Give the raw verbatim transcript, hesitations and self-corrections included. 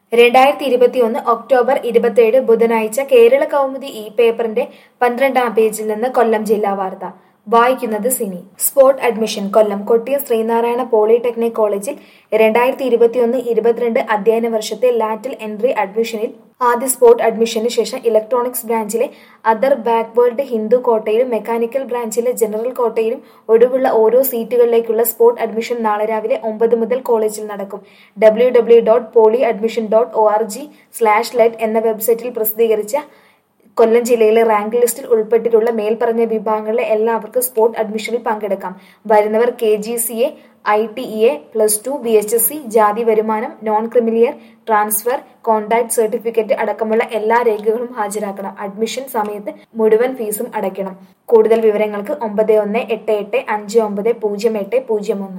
രണ്ടായിരത്തി ഇരുപത്തിയൊന്ന് ഒക്ടോബർ ഇരുപത്തിയേഴ് ബുധനാഴ്ച കേരള കൗമുദി ഈ പേപ്പറിന്റെ പന്ത്രണ്ടാം പേജിൽ നിന്ന് കൊല്ലം ജില്ലാ വാർത്ത വായിക്കുന്നത് Sini. Spot admission Kollam Kottiyam Sreenarayana polytechnic കോളേജിൽ രണ്ടായിരത്തി ഇരുപത്തിയൊന്ന് ഇരുപത്തിരണ്ട് അധ്യയന വർഷത്തെ ലാറ്ററൽ എൻട്രി അഡ്മിഷനിൽ ആദ്യ സ്പോട്ട് അഡ്മിഷന് ശേഷം ഇലക്ട്രോണിക്സ് ബ്രാഞ്ചിലെ അതർ ബാക്ക്വേർഡ് ഹിന്ദു കോട്ടയിലും മെക്കാനിക്കൽ ബ്രാഞ്ചിലെ ജനറൽ കോട്ടയിലും ഒഴിവുള്ള ഓരോ സീറ്റുകളിലേക്കുള്ള സ്പോട്ട് അഡ്മിഷൻ നാളെ രാവിലെ ഒമ്പത് മുതൽ കോളേജിൽ നടക്കും. W W dot poly admission dot O R G slash let എന്ന വെബ്സൈറ്റിൽ പ്രസിദ്ധീകരിച്ച കൊല്ലം ജില്ലയിലെ റാങ്ക് ലിസ്റ്റിൽ ഉൾപ്പെട്ടിട്ടുള്ള മേൽപ്പറഞ്ഞ വിഭാഗങ്ങളിലെ എല്ലാവർക്കും സ്പോട്ട് അഡ്മിഷനിൽ പങ്കെടുക്കാം. വരുന്നവർ K G C A, I T E A, plus two, B H S C, ജാതി വരുമാനം, non creamy layer, transfer, contact certificate അടക്കമുള്ള എല്ലാ രേഖകളും ഹാജരാക്കണം. അഡ്മിഷൻ സമയത്ത് മുഴുവൻ ഫീസും അടയ്ക്കണം. കൂടുതൽ വിവരങ്ങൾക്ക് ഒമ്പത് ഒന്ന് എട്ട് എട്ട് അഞ്ച് ഒമ്പത് പൂജ്യം എട്ട് പൂജ്യം ഒന്ന്